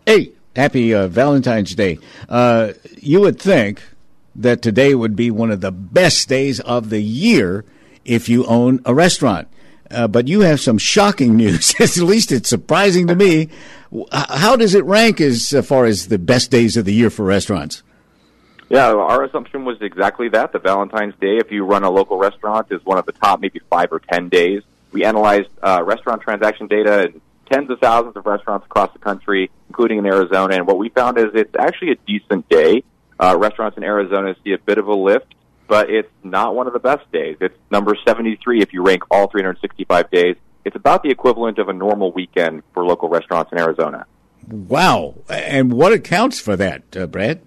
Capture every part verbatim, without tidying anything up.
Hey, happy uh, Valentine's Day. Uh, you would think that today would be one of the best days of the year if you own a restaurant. Uh, but you have some shocking news. At least it's surprising to me. How does it rank as far as the best days of the year for restaurants? Yeah, our assumption was exactly that. The Valentine's Day, if you run a local restaurant, is one of the top maybe five or ten days. We analyzed uh, restaurant transaction data in tens of thousands of restaurants across the country, including in Arizona, and what we found is it's actually a decent day. Uh, restaurants in Arizona see a bit of a lift, but it's not one of the best days. It's number seventy-three if you rank all three hundred sixty-five days. It's about the equivalent of a normal weekend for local restaurants in Arizona. Wow. And what accounts for that, uh, Brad?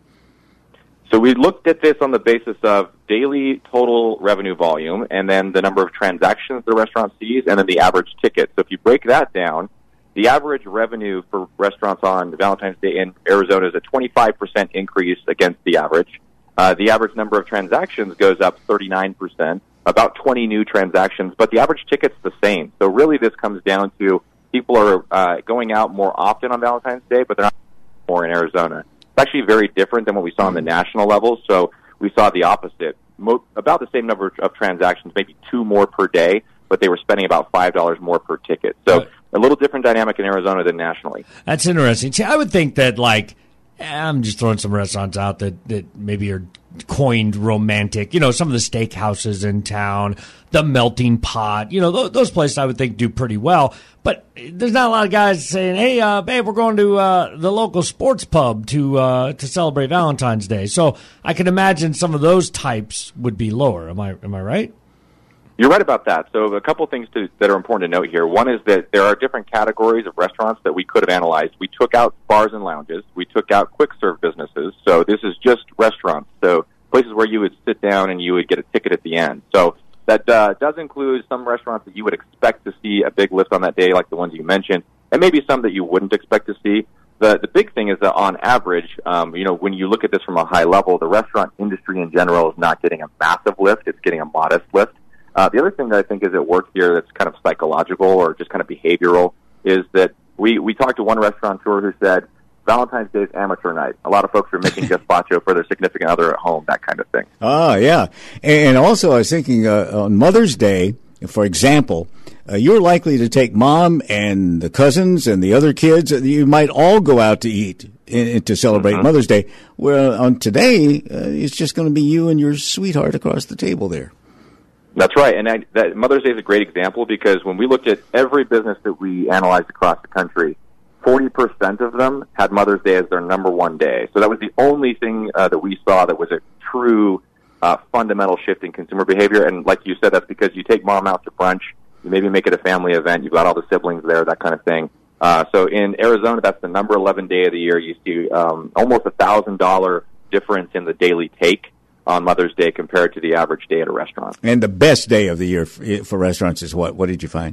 So we looked at this on the basis of daily total revenue volume and then the number of transactions the restaurant sees and then the average ticket. So if you break that down, the average revenue for restaurants on Valentine's Day in Arizona is a twenty-five percent increase against the average. Uh, the average number of transactions goes up thirty-nine percent, about twenty new transactions, but the average ticket's the same. So really this comes down to people are uh, going out more often on Valentine's Day, but they're not more in Arizona. It's actually very different than what we saw on the national level. So we saw the opposite. Mo- about the same number of transactions, maybe two more per day, but they were spending about five dollars more per ticket. So a little different dynamic in Arizona than nationally. That's interesting. See, I would think that, like, I'm just throwing some restaurants out that, that maybe are coined romantic. You know, some of the steakhouses in town, the Melting Pot, you know, those, those places I would think do pretty well. But there's not a lot of guys saying, hey, uh, babe, we're going to uh, the local sports pub to uh, to celebrate Valentine's Day. So I can imagine some of those types would be lower. Am I am I right? You're right about that. So a couple things to, that are important to note here. One is that there are different categories of restaurants that we could have analyzed. We took out bars and lounges. We took out quick-serve businesses. So this is just restaurants. So places where you would sit down and you would get a ticket at the end. So that uh, does include some restaurants that you would expect to see a big lift on that day, like the ones you mentioned, and maybe some that you wouldn't expect to see. The the big thing is that on average, um, you know, when you look at this from a high level, the restaurant industry in general is not getting a massive lift. It's getting a modest lift. Uh, the other thing that I think is at work here that's kind of psychological or just kind of behavioral is that we, we talked to one restaurateur who said, Valentine's Day is amateur night. A lot of folks are making gazpacho for their significant other at home, that kind of thing. Ah, yeah. And also I was thinking uh, on Mother's Day, for example, uh, you're likely to take mom and the cousins and the other kids. You might all go out to eat in, to celebrate mm-hmm. Mother's Day. Well, on today, uh, it's just going to be you and your sweetheart across the table there. That's right, and I, that Mother's Day is a great example because when we looked at every business that we analyzed across the country, forty percent of them had Mother's Day as their number one day. So that was the only thing uh, that we saw that was a true uh, fundamental shift in consumer behavior. And like you said, that's because you take mom out to brunch, you maybe make it a family event, you've got all the siblings there, that kind of thing. Uh, so in Arizona, that's the number eleven day of the year. You see um, almost a one thousand dollars difference in the daily take on Mother's Day compared to the average day at a restaurant. And the best day of the year for restaurants is what? What did you find?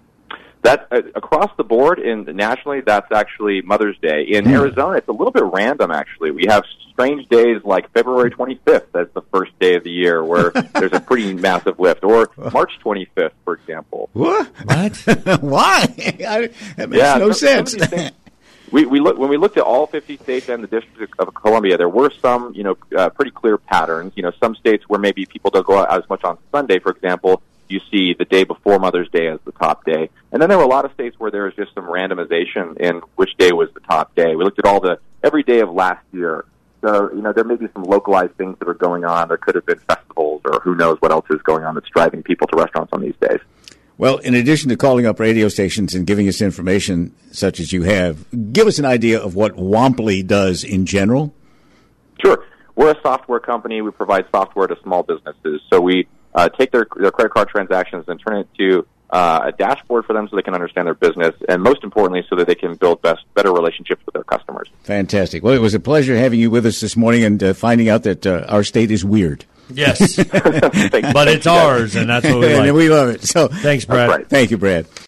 That uh, across the board, in nationally, that's actually Mother's Day. In mm. Arizona, it's a little bit random, actually. We have strange days like February twenty-fifth. That's the first day of the year where there's a pretty massive lift. Or March twenty-fifth, for example. What? What? Why? I, that makes yeah, no some, sense. Some we, we look, when we looked at all fifty states and the District of Columbia, there were some, you know, uh, pretty clear patterns. You know, some states where maybe people don't go out as much on Sunday, for example, you see the day before Mother's Day as the top day. And then there were a lot of states where there was just some randomization in which day was the top day. We looked at all the, every day of last year. So, you know, there may be some localized things that are going on. There could have been festivals or who knows what else is going on that's driving people to restaurants on these days. Well, in addition to calling up radio stations and giving us information such as you have, give us an idea of what Womply does in general. Sure. We're a software company. We provide software to small businesses. So we uh, take their, their credit card transactions and turn it to uh, a dashboard for them so they can understand their business, and most importantly, so that they can build best, better relationships with their customers. Fantastic. Well, it was a pleasure having you with us this morning and uh, finding out that uh, our state is weird. Yes, but it's ours, and that's what we like. And we love it. So, thanks, Brad. Right. Thank you, Brad.